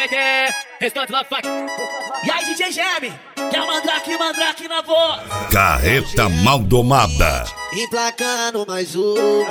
meter, restante lá faz. E aí, DJ Geme, que é o mandrake na voz. Carreta Maldomada. Emplacando mais um.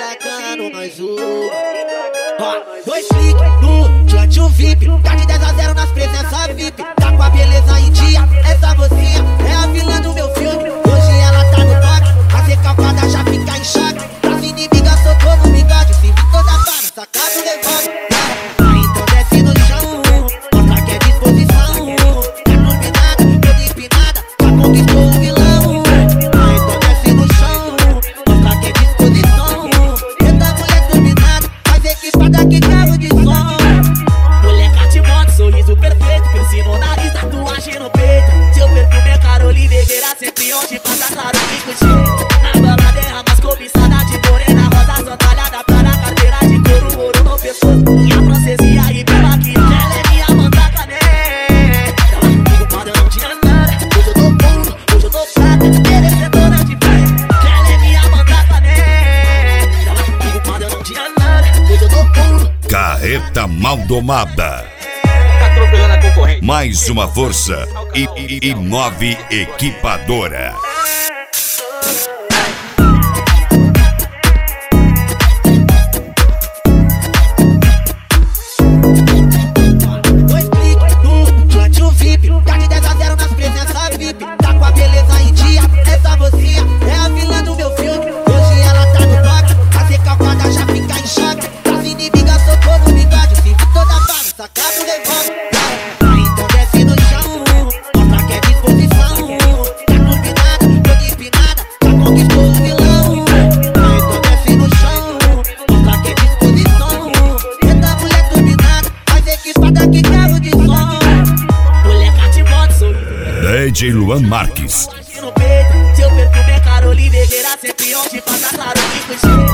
Ó, 2 cliques no Tchantchu VIP. Tá de 10 a 0 nas presenças VIP. Tá com a beleza em dia, essa mocinha é a vilã do meu filme. Hoje ela tá no toque, a recalcada já fica em choque. Das inimigas soltou no bigode, se vi toda para, sacado levando. Então desce no chão, mostra que é disposição. Tá combinada, toda empinada, já conquistou o vilão. Então desce no chão, mostra que é disposição. Eita mulher dominada, faz equipada que carro de som. Mulher cativante, sorriso perfeito, piercing no nariz, tatuagem no peito. Seu perfume é Caroline Vegueira, sempre onde passa claro que curte. Na balada é a mais cobiçada de morena rosa, sandália para carteira de couro, ouro no pescoço. Minha francesia e bela que ela é minha mandraca, né? Tava comigo quando eu não tinha nada, hoje eu tô ouro, hoje eu tô prata, merecedora de fé. Ela é minha mandraca, né? Tava comigo quando eu não tinha nada, hoje eu tô ouro. Carreta Maldomada. Atropelando a concorrente. Mais uma força e 9 equipadora. Dois cliques no Tchantchu VIP. Tá de 10 a 0 nas presenças VIP. Tá com a beleza em dia, essa mocinha é a vilã do meu filme. Hoje ela tá no toque, a recalcada já fica em choque. Das inimigas soltou no bigode, se vi toda para, sacado levando. Então desce no chão, mostra que é disposição. Tá combinada, toda empinada, já conquistou o vilão. Então desce no chão, mostra que é disposição. Eita mulher dominada, faz equipada que carro de som. Mulher cativante, sorriso DJ Luan Marques. no peito. Seu perfume é Caroline Vegueira, sempre onde passa claro que curte.